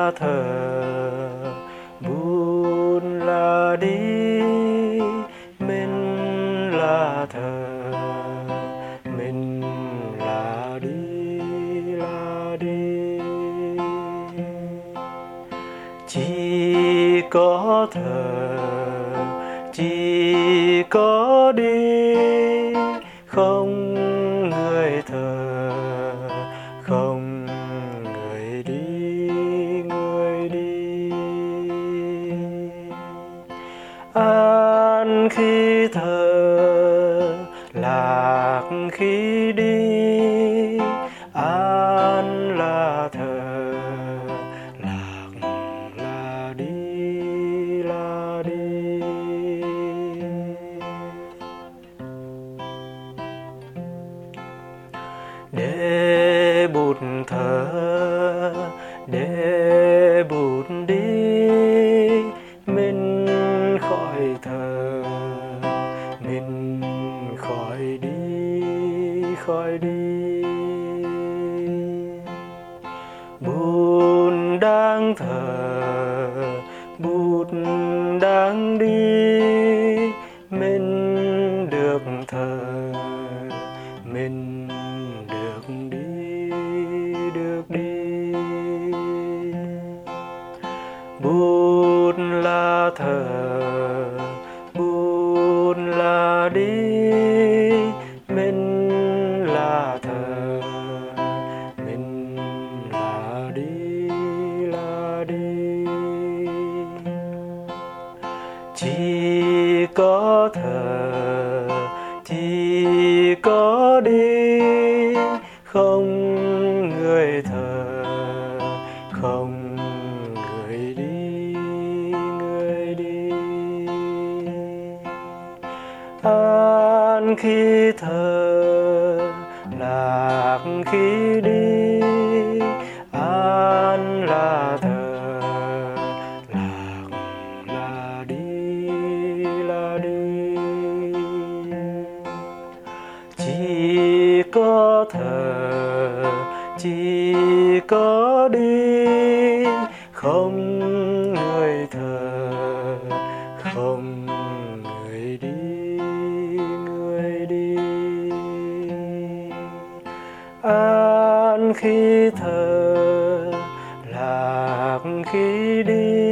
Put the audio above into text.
là thở, buồn là đi, mình là thở, mình là đi, là đi. Chỉ có thở, chỉ có đi, không người thở, không người đi, người đi. An khi thở, lạc khi đi, an là thở, lạc là đi, là đi. Để bụt thở, để bụt đi, mình khỏi thở, mình khỏi đi, khỏi đi. Bụt đang thở, bụt đang đi, mình được thở, mình được đi, được đi. Bụt là thở, bụt là đi, mình là thở, mình là đi, là đi. Chỉ có thở, chỉ có đi, không người thở, không người đi, người đi. An khi thở, lạc khi đi, an là thở, lạc là đi, là đi. Chỉ có thở, chỉ có đi, không người thở, không người đi, người đi. An khi thở, lạc khi đi,